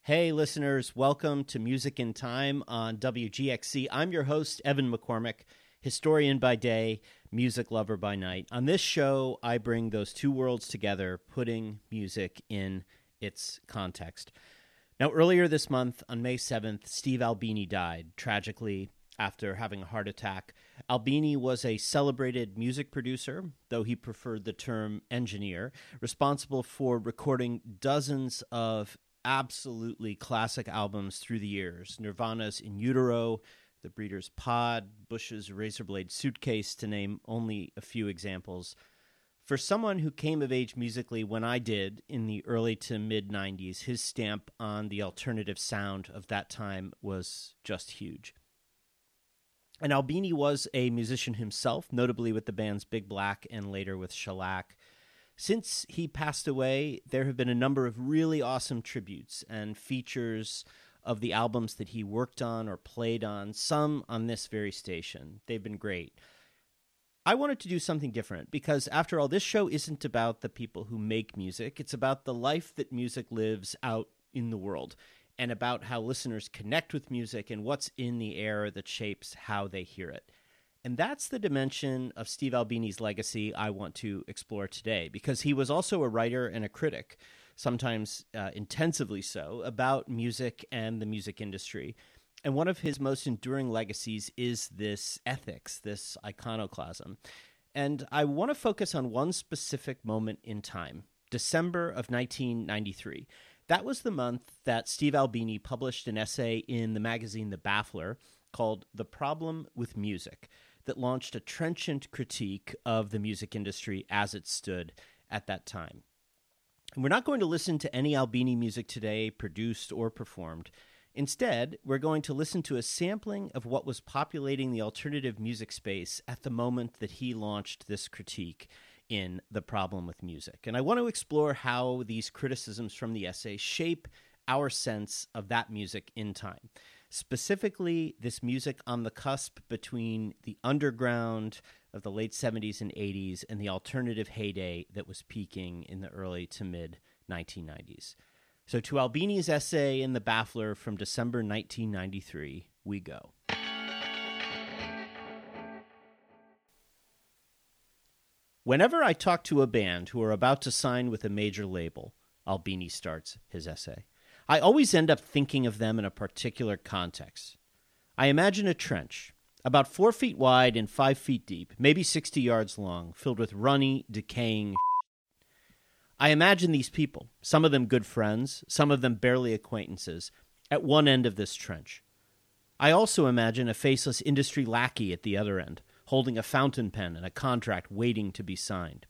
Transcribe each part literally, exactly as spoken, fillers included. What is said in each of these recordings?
Hey, listeners, welcome to Music in Time on W G X C. I'm your host, Evan McCormick, historian by day, music lover by night. On this show, I bring those two worlds together, putting music in its context. Now, earlier this month, on May seventh, Steve Albini died, tragically, after having a heart attack. Albini was a celebrated music producer, though he preferred the term engineer, responsible for recording dozens of absolutely classic albums through the years. Nirvana's In Utero, The Breeders' Pod, Bush's Razorblade Suitcase, to name only a few examples. For someone who came of age musically when I did in the early to mid-nineties, his stamp on the alternative sound of that time was just huge. And Albini was a musician himself, notably with the bands Big Black and later with Shellac. Since he passed away, there have been a number of really awesome tributes and features of the albums that he worked on or played on, some on this very station. They've been great. I wanted to do something different because, after all, this show isn't about the people who make music. It's about the life that music lives out in the world and about how listeners connect with music and what's in the air that shapes how they hear it. And that's the dimension of Steve Albini's legacy I want to explore today, because he was also a writer and a critic, sometimes uh, intensively so, about music and the music industry. And one of his most enduring legacies is this ethics, this iconoclasm. And I want to focus on one specific moment in time, December of nineteen ninety-three. That was the month that Steve Albini published an essay in the magazine The Baffler called The Problem with Music, that launched a trenchant critique of the music industry as it stood at that time. And we're not going to listen to any Albini music today, produced or performed. Instead, we're going to listen to a sampling of what was populating the alternative music space at the moment that he launched this critique in The Problem with Music. And I want to explore how these criticisms from the essay shape our sense of that music in time. Specifically, this music on the cusp between the underground of the late seventies and eighties and the alternative heyday that was peaking in the early to mid nineteen nineties. So to Albini's essay in The Baffler from December nineteen ninety-three, we go. Whenever I talk to a band who are about to sign with a major label, Albini starts his essay, I always end up thinking of them in a particular context. I imagine a trench, about four feet wide and five feet deep, maybe sixty yards long, filled with runny, decaying shit. I imagine these people, some of them good friends, some of them barely acquaintances, at one end of this trench. I also imagine a faceless industry lackey at the other end, holding a fountain pen and a contract waiting to be signed.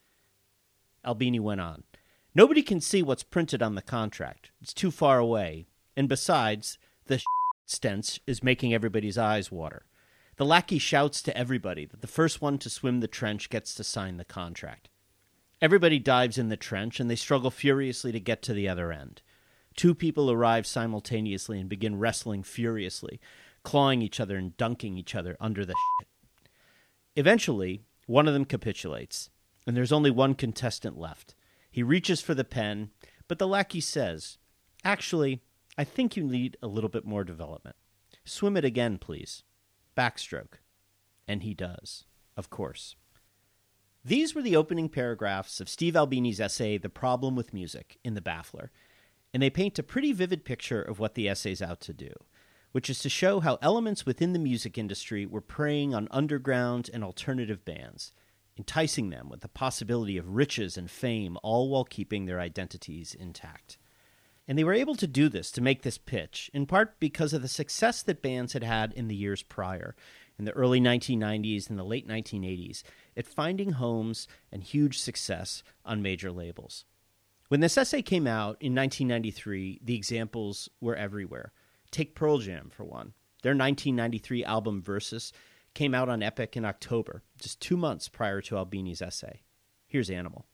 Albini went on. Nobody can see what's printed on the contract. It's too far away. And besides, the stench is making everybody's eyes water. The lackey shouts to everybody that the first one to swim the trench gets to sign the contract. Everybody dives in the trench, and they struggle furiously to get to the other end. Two people arrive simultaneously and begin wrestling furiously, clawing each other and dunking each other under the shit. Eventually, one of them capitulates, and there's only one contestant left. He reaches for the pen, but the lackey says, "Actually, I think you need a little bit more development. Swim it again, please. Backstroke." And he does, of course. These were the opening paragraphs of Steve Albini's essay, The Problem with Music, in The Baffler, and they paint a pretty vivid picture of what the essay's out to do, which is to show how elements within the music industry were preying on underground and alternative bands, enticing them with the possibility of riches and fame, all while keeping their identities intact. And they were able to do this, to make this pitch, in part because of the success that bands had had in the years prior, in the early nineteen nineties and the late nineteen eighties, at finding homes and huge success on major labels. When this essay came out in nineteen ninety-three, the examples were everywhere. Take Pearl Jam, for one. Their nineteen ninety-three album Versus came out on Epic in October, just two months prior to Albini's essay. Here's Animal.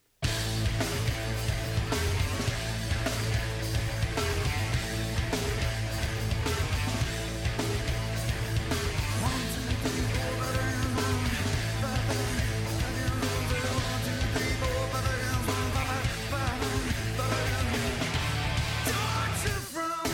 From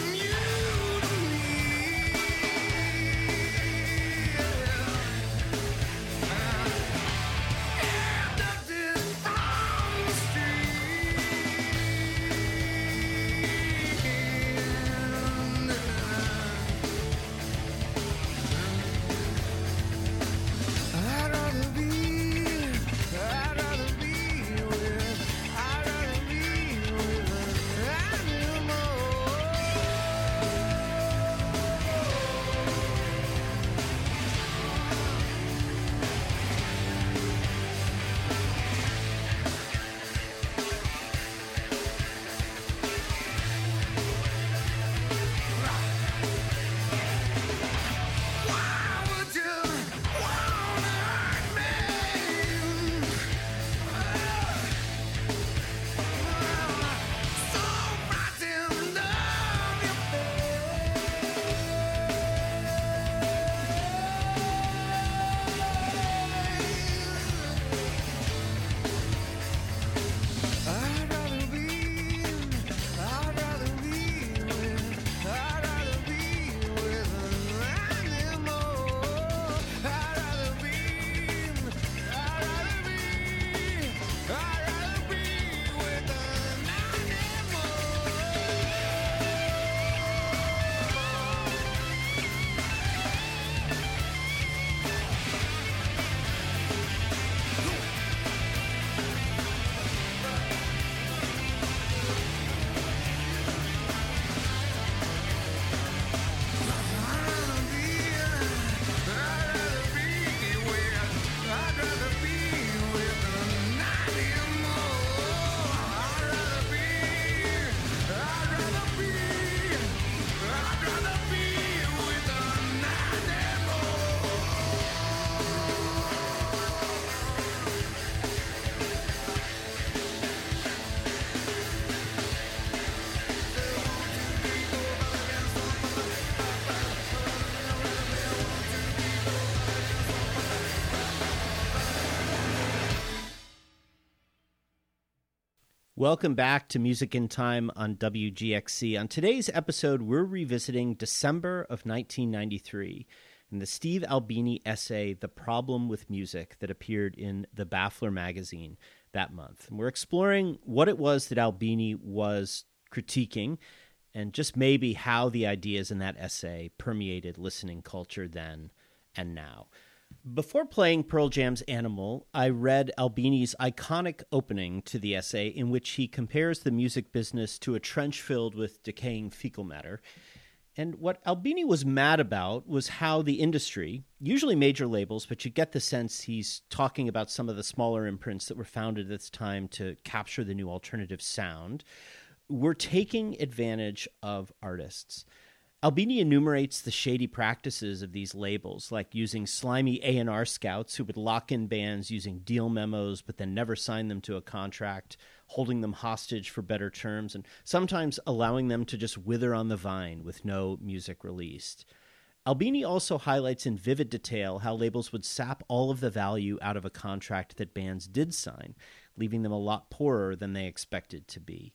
Welcome back to Music in Time on W G X C. On today's episode, we're revisiting December of nineteen ninety-three and the Steve Albini essay, The Problem with Music, that appeared in The Baffler magazine that month. And we're exploring what it was that Albini was critiquing and just maybe how the ideas in that essay permeated listening culture then and now. Before playing Pearl Jam's Animal, I read Albini's iconic opening to the essay in which he compares the music business to a trench filled with decaying fecal matter. And what Albini was mad about was how the industry, usually major labels, but you get the sense he's talking about some of the smaller imprints that were founded at this time to capture the new alternative sound, were taking advantage of artists. Albini enumerates the shady practices of these labels, like using slimy A and R scouts who would lock in bands using deal memos but then never sign them to a contract, holding them hostage for better terms, and sometimes allowing them to just wither on the vine with no music released. Albini also highlights in vivid detail how labels would sap all of the value out of a contract that bands did sign, leaving them a lot poorer than they expected to be.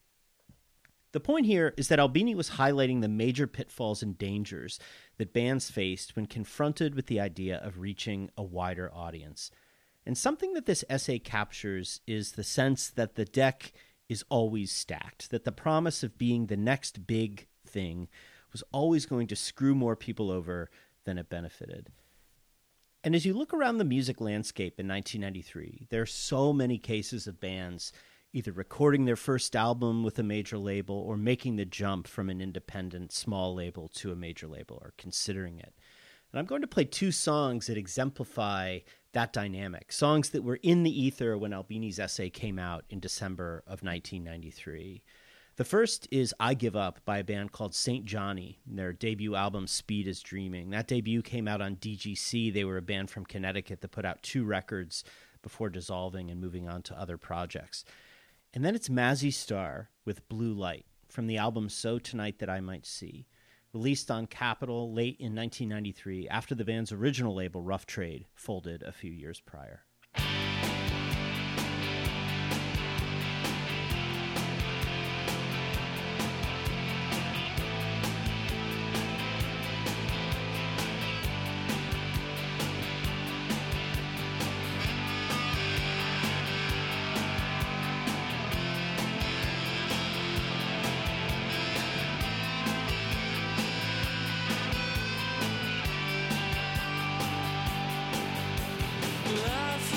The point here is that Albini was highlighting the major pitfalls and dangers that bands faced when confronted with the idea of reaching a wider audience. And something that this essay captures is the sense that the deck is always stacked, that the promise of being the next big thing was always going to screw more people over than it benefited. And as you look around the music landscape in nineteen ninety-three, there are so many cases of bands either recording their first album with a major label or making the jump from an independent small label to a major label or considering it. And I'm going to play two songs that exemplify that dynamic, songs that were in the ether when Albini's essay came out in December of nineteen ninety-three. The first is I Give Up by a band called Saint Johnny, their debut album Speed is Dreaming. That debut came out on D G C. They were a band from Connecticut that put out two records before dissolving and moving on to other projects. And then it's Mazzy Star with Blue Light from the album So Tonight That I Might See, released on Capitol late in nineteen ninety-three after the band's original label, Rough Trade, folded a few years prior. Life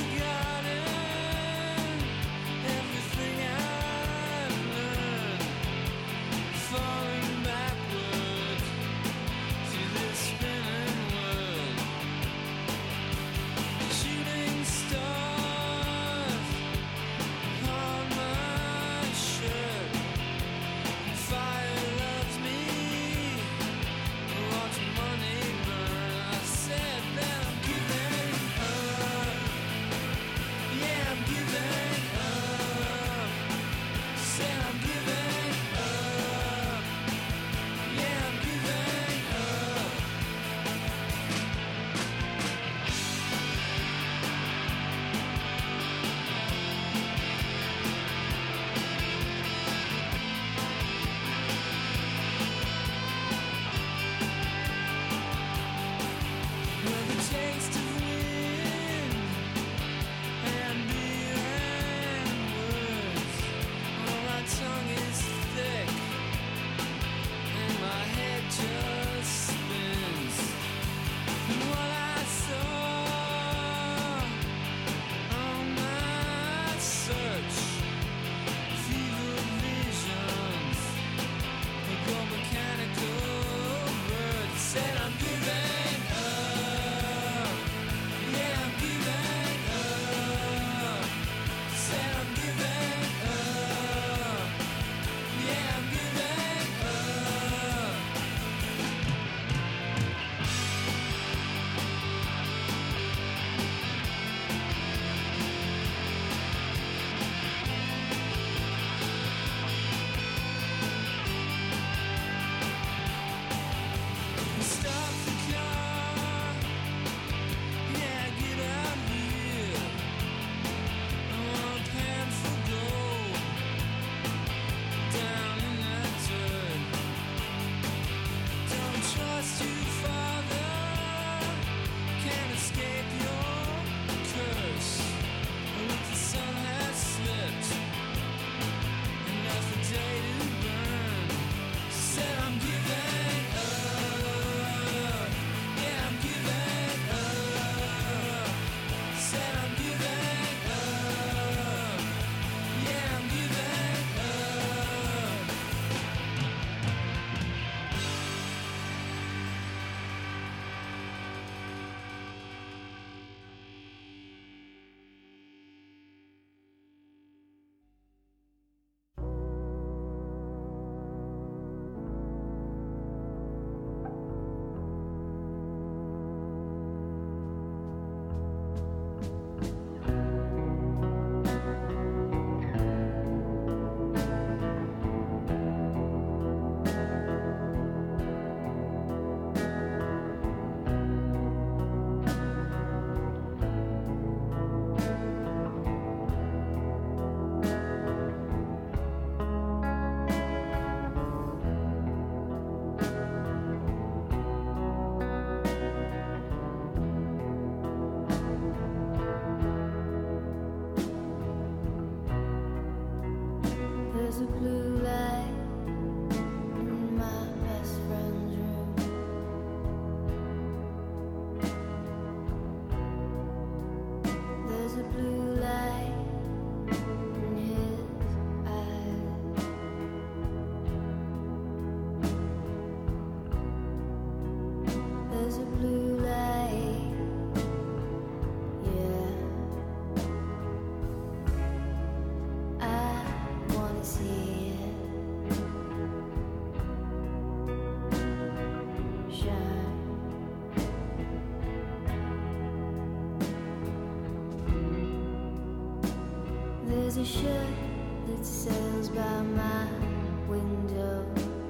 There's a ship that sails by my window.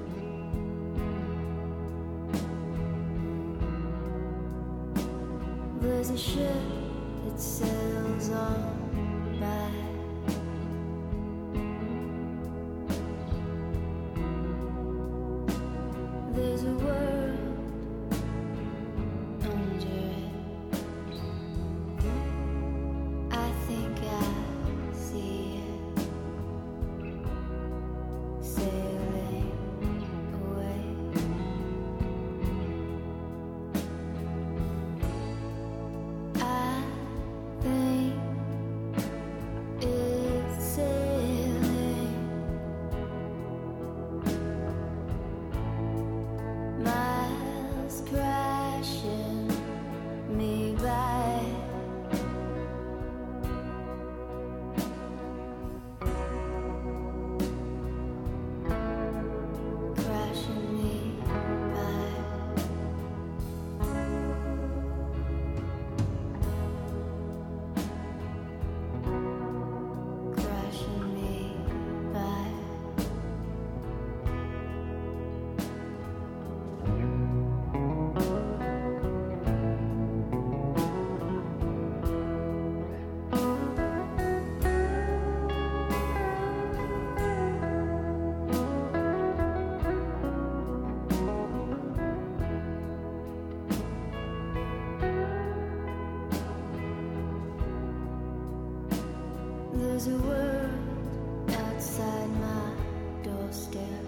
There's a ship that sails on by. There's a world under it. I think I see it sailing away. I think it's sailing. Miles crashing me by. Crashing me by. Crashing me by. There's a world outside my doorstep.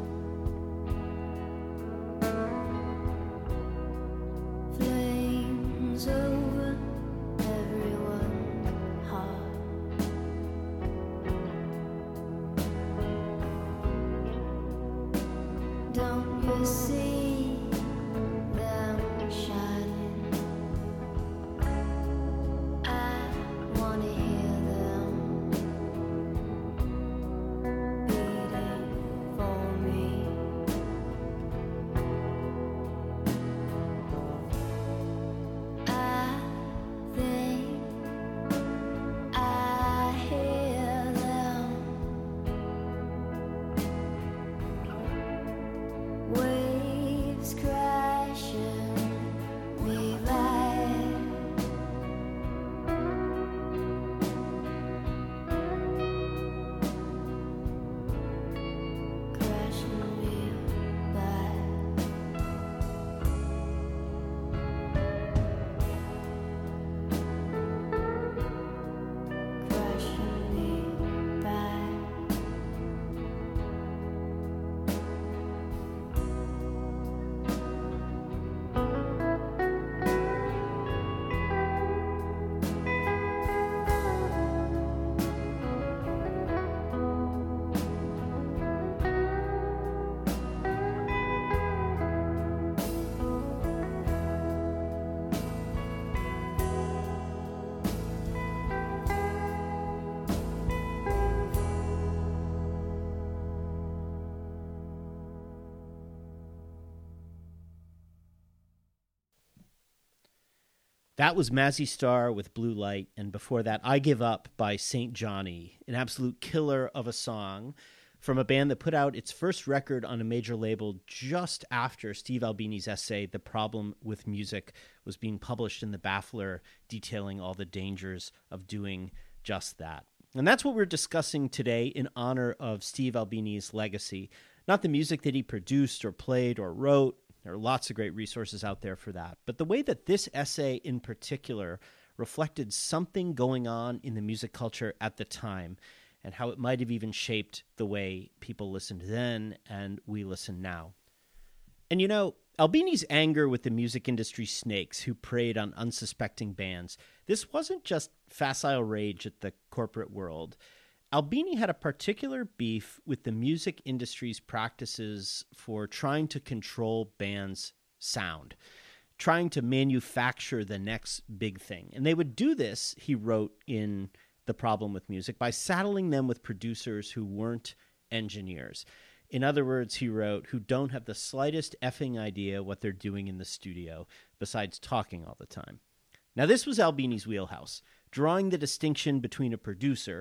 Flames over everyone's heart. Don't you see them shining? I wanna hear them beating for me. I think I hear them. Waves crashing me by. Crashing me by. Crashing me by. That was Mazzy Star with Blue Light, and before that, I Give Up by Saint Johnny, an absolute killer of a song from a band that put out its first record on a major label just after Steve Albini's essay, The Problem with Music, was being published in The Baffler, detailing all the dangers of doing just that. And that's what we're discussing today in honor of Steve Albini's legacy, not the music that he produced or played or wrote. There are lots of great resources out there for that. But the way that this essay in particular reflected something going on in the music culture at the time and how it might have even shaped the way people listened then and we listen now. And you know, Albini's anger with the music industry snakes who preyed on unsuspecting bands, this wasn't just facile rage at the corporate world. Albini had a particular beef with the music industry's practices for trying to control bands' sound, trying to manufacture the next big thing. And they would do this, he wrote in The Problem with Music, by saddling them with producers who weren't engineers. In other words, he wrote, who don't have the slightest effing idea what they're doing in the studio, besides talking all the time. Now, this was Albini's wheelhouse, drawing the distinction between a producer,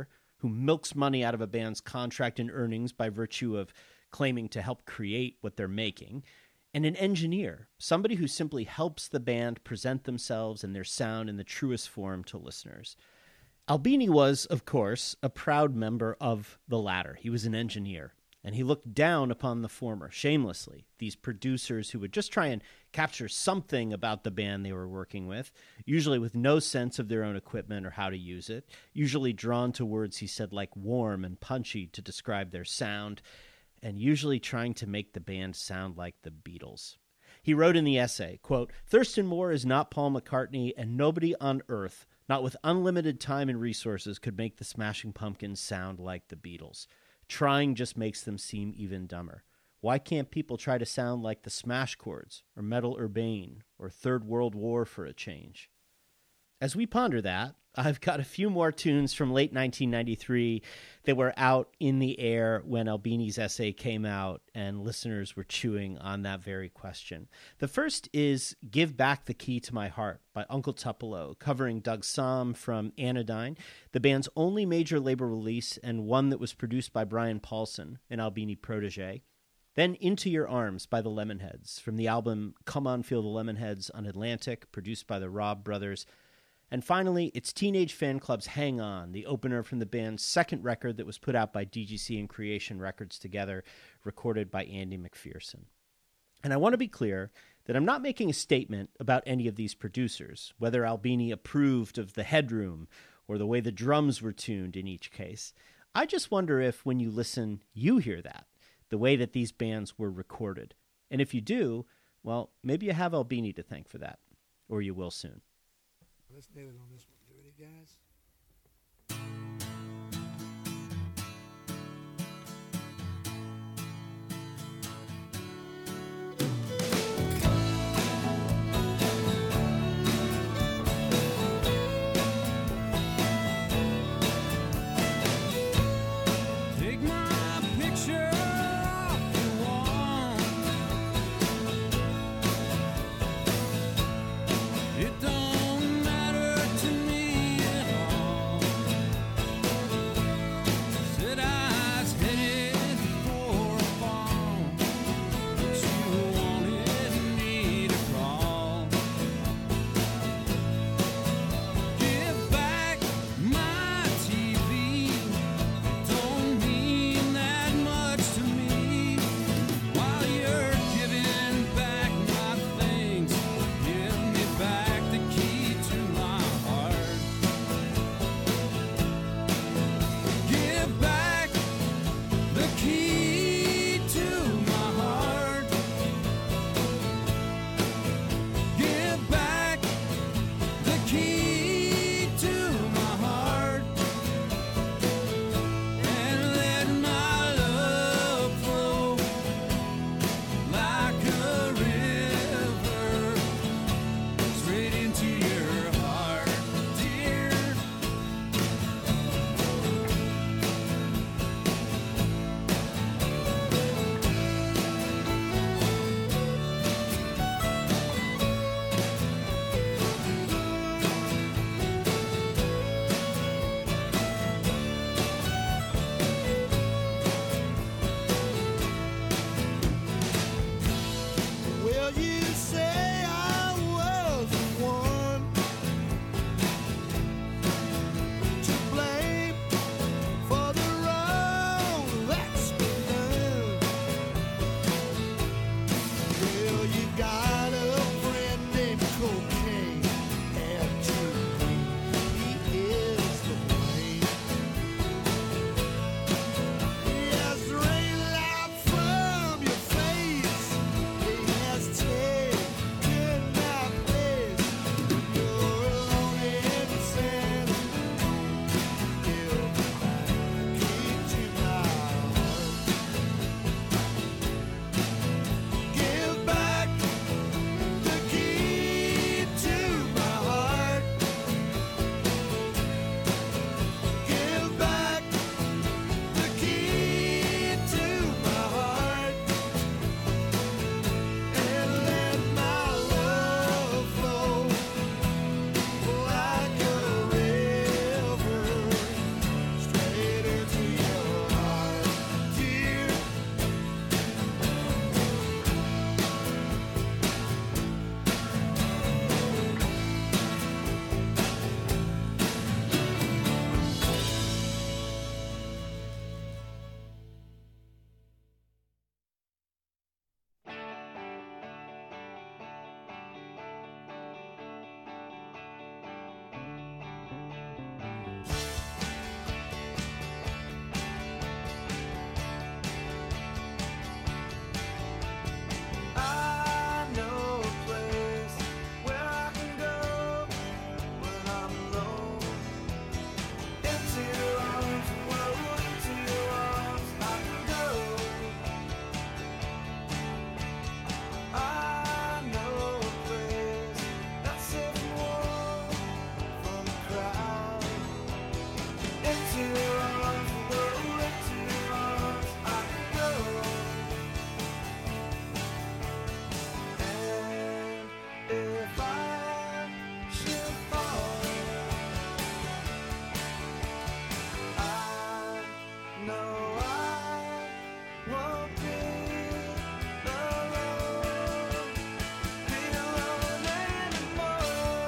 who milks money out of a band's contract and earnings by virtue of claiming to help create what they're making, and an engineer, somebody who simply helps the band present themselves and their sound in the truest form to listeners. Albini was, of course, a proud member of the latter. He was an engineer, and he looked down upon the former, shamelessly, these producers who would just try and capture something about the band they were working with, usually with no sense of their own equipment or how to use it, usually drawn to words he said like warm and punchy to describe their sound, and usually trying to make the band sound like the Beatles. He wrote in the essay, quote, "Thurston Moore is not Paul McCartney, and nobody on earth, not with unlimited time and resources, could make the Smashing Pumpkins sound like the Beatles. Trying just makes them seem even dumber. Why can't people try to sound like the Smash Chords, or Metal Urbane, or Third World War for a change?" As we ponder that, I've got a few more tunes from late nineteen ninety-three that were out in the air when Albini's essay came out and listeners were chewing on that very question. The first is Give Back the Key to My Heart by Uncle Tupelo, covering Doug Sahm from Anodyne, the band's only major label release and one that was produced by Brian Paulson, an Albini protege. Then Into Your Arms by the Lemonheads, from the album Come On Feel the Lemonheads on Atlantic, produced by the Robb Brothers. And finally, it's Teenage Fan Club's Hang On, the opener from the band's second record that was put out by D G C and Creation Records together, recorded by Andy McPherson. And I want to be clear that I'm not making a statement about any of these producers, whether Albini approved of the headroom or the way the drums were tuned in each case. I just wonder if, when you listen, you hear that, the way that these bands were recorded. And if you do, well, maybe you have Albini to thank for that, or you will soon. Let's nail it on this one. You ready, guys? Take my picture if you want. It don't matter to me at all. No, I won't be alone, be alone anymore.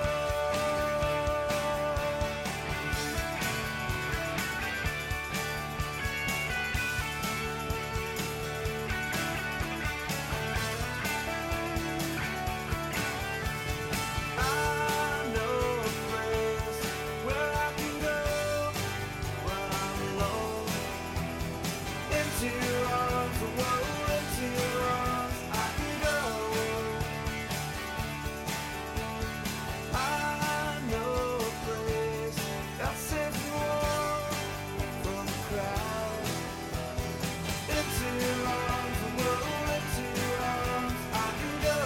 I know a place where I can go when I'm alone. Into your arms, whoa, into your arms I can go. I know a place that's safe and warm from the crowd. Into your arms, whoa, into your arms I can go.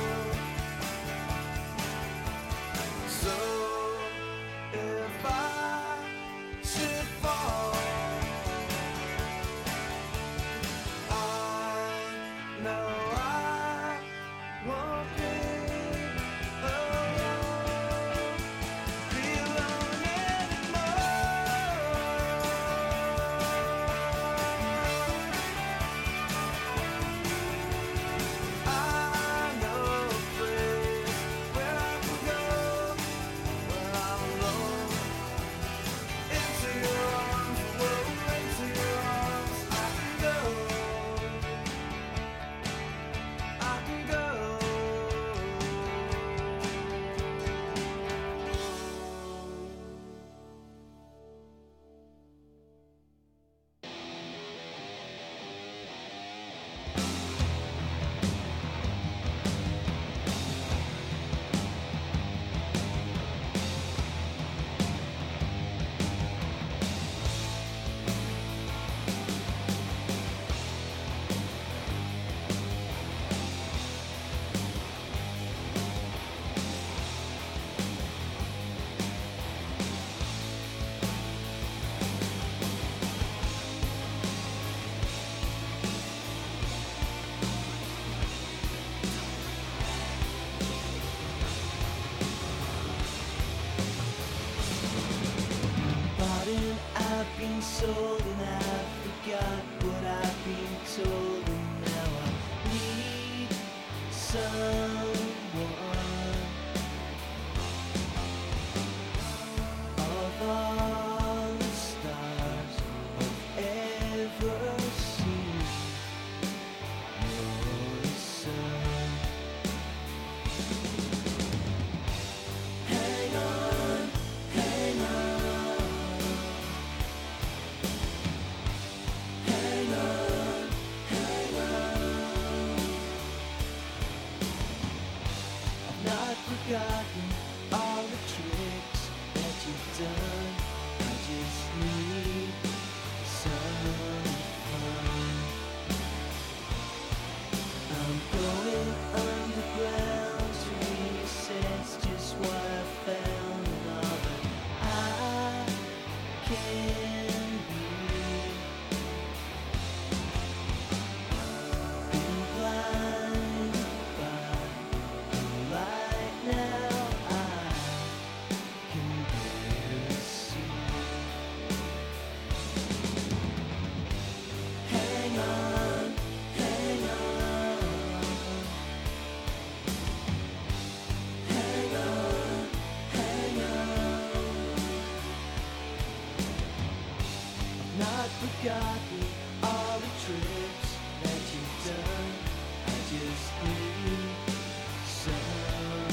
So if I should fall, I know I won't be alone, be alone anymore. I know a place where I can go when I'm alone. Into your arms, whoa, into your arms I can go. I can go. Pardon, I've been sold and I forgot what I've been told, and now I need someone of all the stars I've ever seen. You're the sun. Hang on, hang on. Hang on, hang on. I've not forgotten all the tricks that you've done. I just need some fun. I'm going underground to reassess just what I found and all that I can be. Been blinded by the light, now I can barely see. Hang on, hang on. Hang on, hang on. I've not forgotten all the tricks that you've done. I just need someone.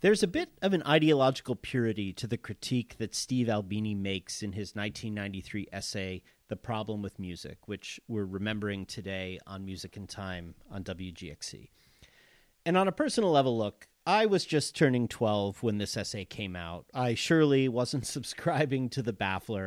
There's a bit of an ideological purity to the critique that Steve Albini makes in his nineteen ninety-three essay, The Problem with Music, which we're remembering today on Music in Time on W G X C. And on a personal level, look, I was just turning twelve when this essay came out. I surely wasn't subscribing to the Baffler.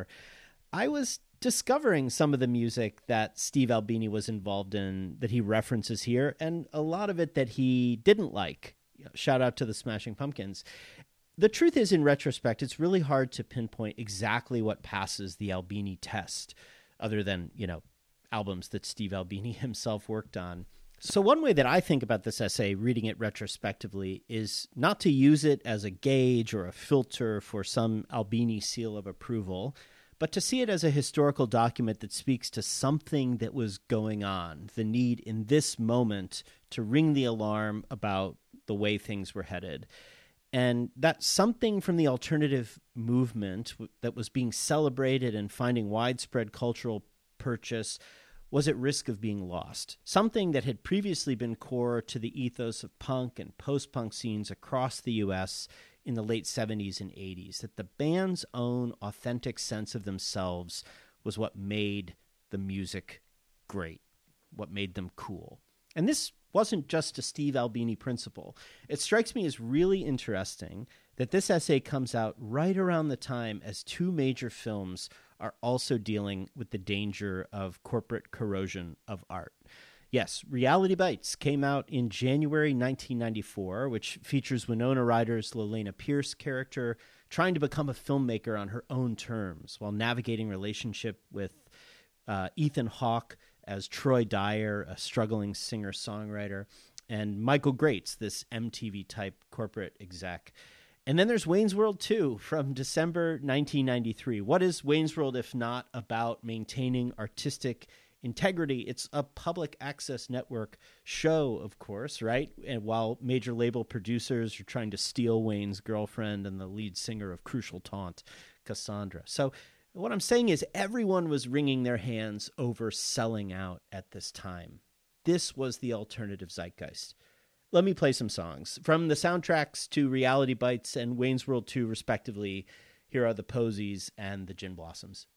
I was discovering some of the music that Steve Albini was involved in that he references here, and a lot of it that he didn't like. Shout out to the Smashing Pumpkins. The truth is, in retrospect, it's really hard to pinpoint exactly what passes the Albini test, other than, you know, albums that Steve Albini himself worked on. So one way that I think about this essay, reading it retrospectively, is not to use it as a gauge or a filter for some Albini seal of approval, but to see it as a historical document that speaks to something that was going on, the need in this moment to ring the alarm about the way things were headed. And that something from the alternative movement that was being celebrated and finding widespread cultural purchase was at risk of being lost. Something that had previously been core to the ethos of punk and post-punk scenes across the U S in the late seventies and eighties, that the band's own authentic sense of themselves was what made the music great, what made them cool. And this wasn't just a Steve Albini principle. It strikes me as really interesting that this essay comes out right around the time as two major films are also dealing with the danger of corporate corrosion of art. Yes, Reality Bites came out in January nineteen ninety-four, which features Winona Ryder's Lelena Pierce character trying to become a filmmaker on her own terms while navigating relationship with uh, Ethan Hawke as Troy Dyer, a struggling singer-songwriter, and Michael Grates, this M T V-type corporate exec. And then there's Wayne's World two from December nineteen ninety-three. What is Wayne's World if not about maintaining artistic integrity? It's a public access network show, of course, right? And while major label producers are trying to steal Wayne's girlfriend and the lead singer of Crucial Taunt, Cassandra. So what I'm saying is everyone was wringing their hands over selling out at this time. This was the alternative zeitgeist. Let me play some songs. From the soundtracks to Reality Bites and Wayne's World two, respectively, here are the Posies and the Gin Blossoms.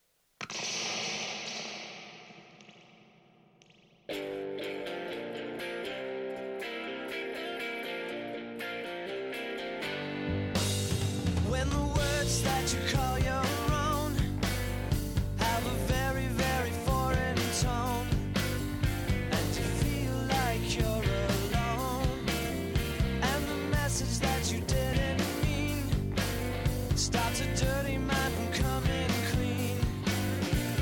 When the words that you call your own have a very, very foreign tone, and you feel like you're alone, and the message that you didn't mean stops a dirty mind from coming clean.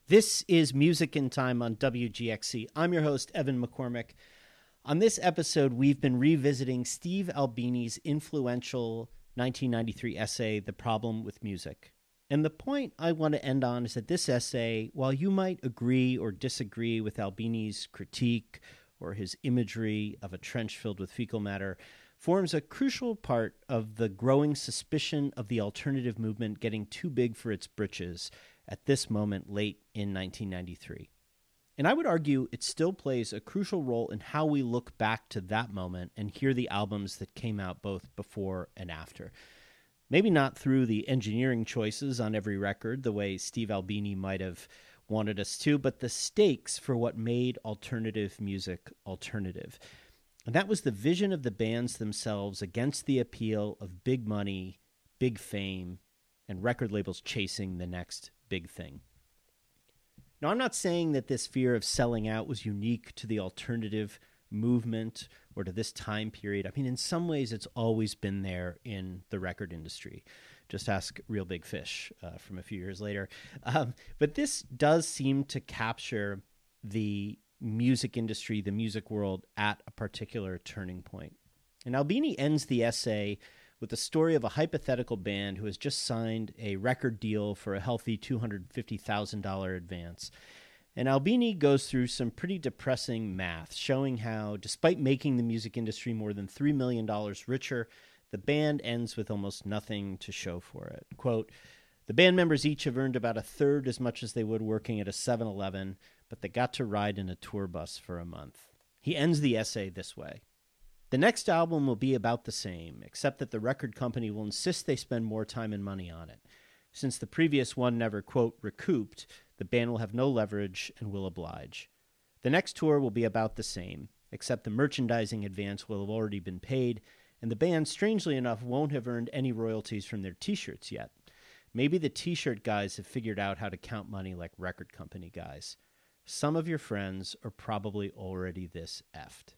This is Music in Time on W G X C. I'm your host, Evan McCormick. On this episode, we've been revisiting Steve Albini's influential nineteen ninety-three essay, The Problem with Music. And the point I want to end on is that this essay, while you might agree or disagree with Albini's critique or his imagery of a trench filled with fecal matter, forms a crucial part of the growing suspicion of the alternative movement getting too big for its britches at this moment late in nineteen ninety-three. And I would argue it still plays a crucial role in how we look back to that moment and hear the albums that came out both before and after. Maybe not through the engineering choices on every record, the way Steve Albini might have wanted us to, but the stakes for what made alternative music alternative. And that was the vision of the bands themselves against the appeal of big money, big fame, and record labels chasing the next big thing. Now, I'm not saying that this fear of selling out was unique to the alternative movement or to this time period. I mean, in some ways, it's always been there in the record industry. Just ask Real Big Fish uh, from a few years later. Um, but this does seem to capture the music industry, the music world, at a particular turning point. And Albini ends the essay with the story of a hypothetical band who has just signed a record deal for a healthy two hundred fifty thousand dollars advance. And Albini goes through some pretty depressing math, showing how, despite making the music industry more than three million dollars richer, the band ends with almost nothing to show for it. Quote, "The band members each have earned about a third as much as they would working at a seven eleven, but they got to ride in a tour bus for a month." He ends the essay this way. "The next album will be about the same, except that the record company will insist they spend more time and money on it. Since the previous one never, quote, recouped, the band will have no leverage and will oblige. The next tour will be about the same, except the merchandising advance will have already been paid, and the band, strangely enough, won't have earned any royalties from their t-shirts yet. Maybe the t-shirt guys have figured out how to count money like record company guys. Some of your friends are probably already this effed."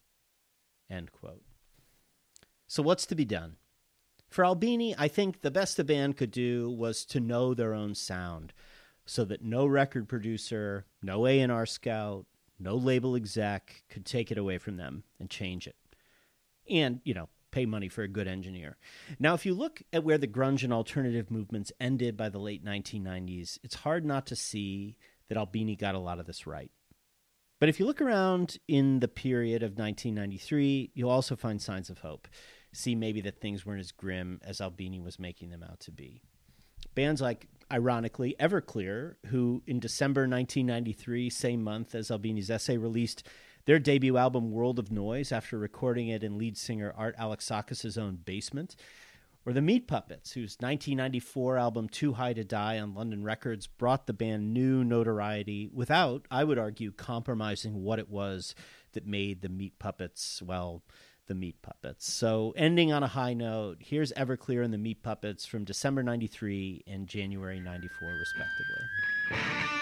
End quote. So what's to be done? For Albini, I think the best the band could do was to know their own sound, so that no record producer, no A and R scout, no label exec could take it away from them and change it. And, you know, pay money for a good engineer. Now, if you look at where the grunge and alternative movements ended by the late nineteen nineties, it's hard not to see that Albini got a lot of this right. But if you look around in the period of nineteen ninety-three, you'll also find signs of hope. See maybe that things weren't as grim as Albini was making them out to be. Bands like, ironically, Everclear, who in December nineteen ninety-three, same month as Albini's essay, released their debut album World of Noise after recording it in lead singer Art Alexakis' own basement. Or the Meat Puppets, whose nineteen ninety-four album Too High to Die on London Records brought the band new notoriety without, I would argue, compromising what it was that made the Meat Puppets, well, the Meat Puppets. So ending on a high note, here's Everclear and the Meat Puppets from December ninety-three and January ninety-four, respectively.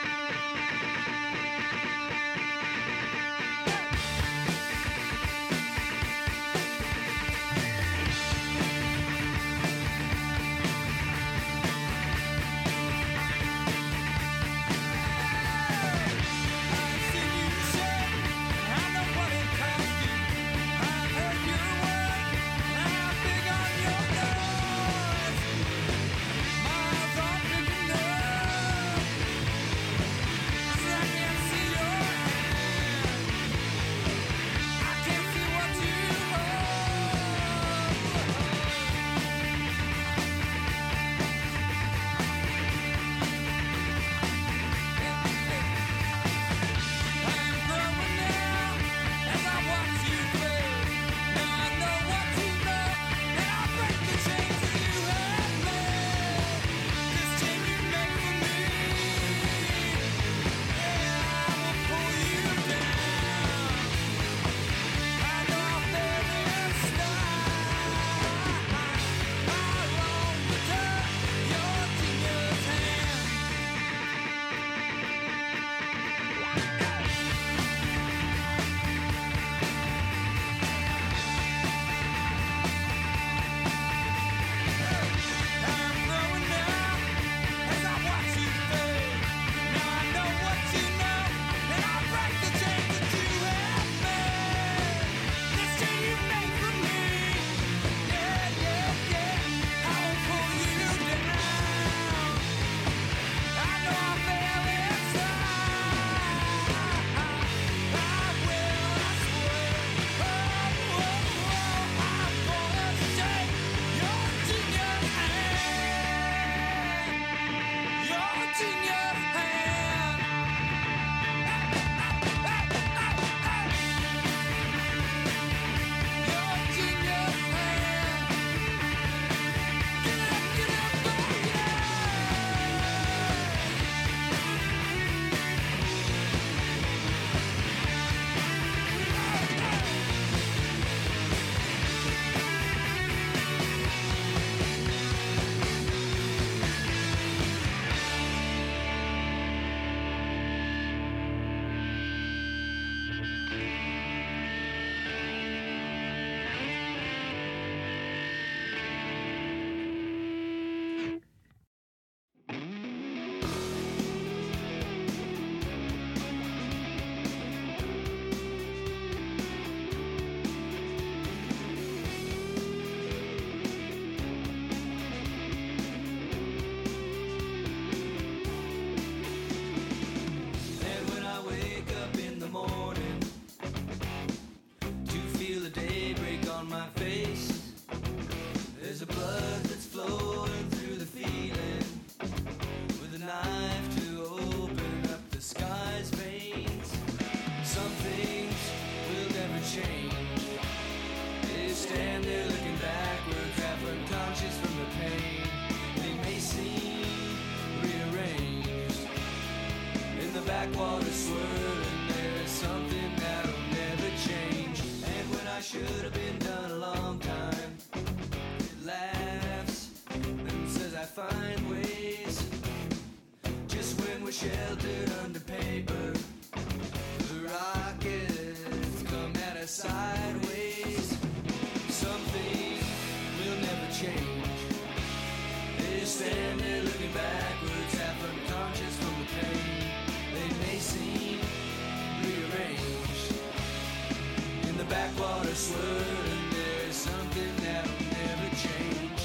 backwater swirling, there's something that'll never change. And when I should have been done a long time, it laughs and says I find ways. Just when we're sheltered under paper, the rockets come at us sideways. Something will never change. They stand there looking backwards, half unconscious from the pain. They may seem rearranged. In the backwater swirling, there's something that'll never change.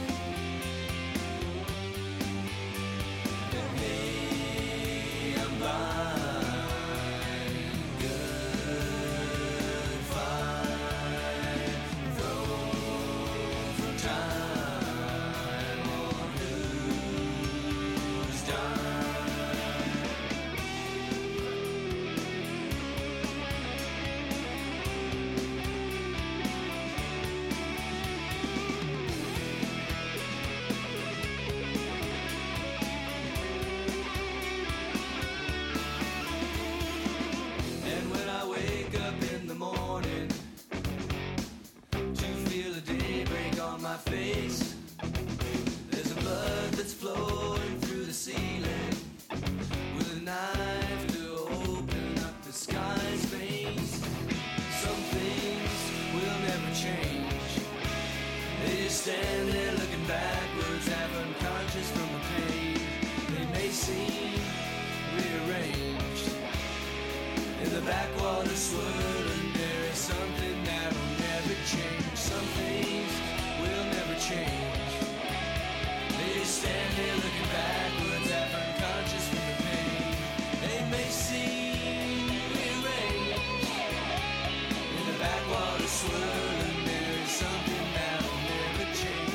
And hey, I'm blind, good, fine, thrown from time on who's done. And when I wake up in the morning to feel the daybreak on my face, there's a blood that's flowing through the ceiling with a knife to open up the sky's veins. Some things will never change. They just stand there looking backwards, half unconscious from the pain. They may seem rearranged. In the backwater swirling, there is something that will never change. Some things will never change. They just stand there looking backwards, half unconscious from the pain. They may seem rearranged. In the backwater swirling, there is something that will never change.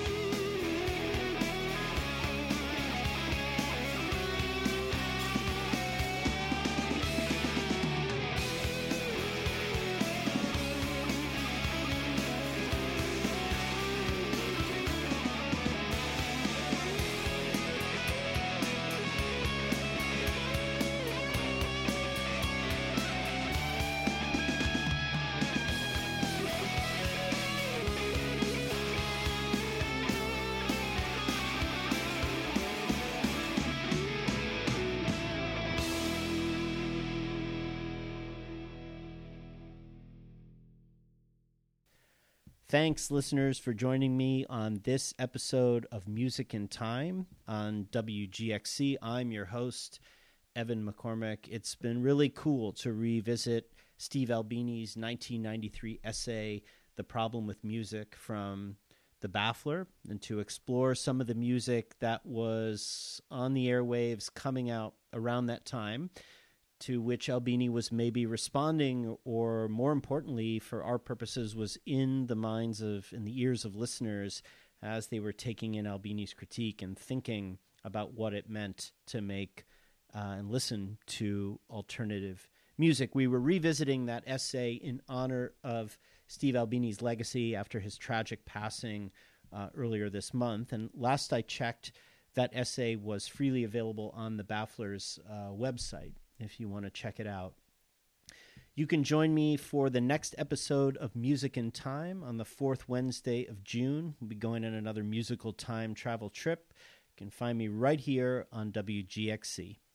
Thanks, listeners, for joining me on this episode of Music in Time on W G X C. I'm your host, Evan McCormick. It's been really cool to revisit Steve Albini's nineteen ninety-three essay, The Problem with Music, from The Baffler, and to explore some of the music that was on the airwaves coming out around that time, to which Albini was maybe responding, or more importantly, for our purposes, was in the minds of, in the ears of listeners as they were taking in Albini's critique and thinking about what it meant to make uh, and listen to alternative music. We were revisiting that essay in honor of Steve Albini's legacy after his tragic passing uh, earlier this month. And last I checked, that essay was freely available on the Baffler's uh, website, if you want to check it out. You can join me for the next episode of Music in Time on the fourth Wednesday of June. We'll be going on another musical time travel trip. You can find me right here on W G X C.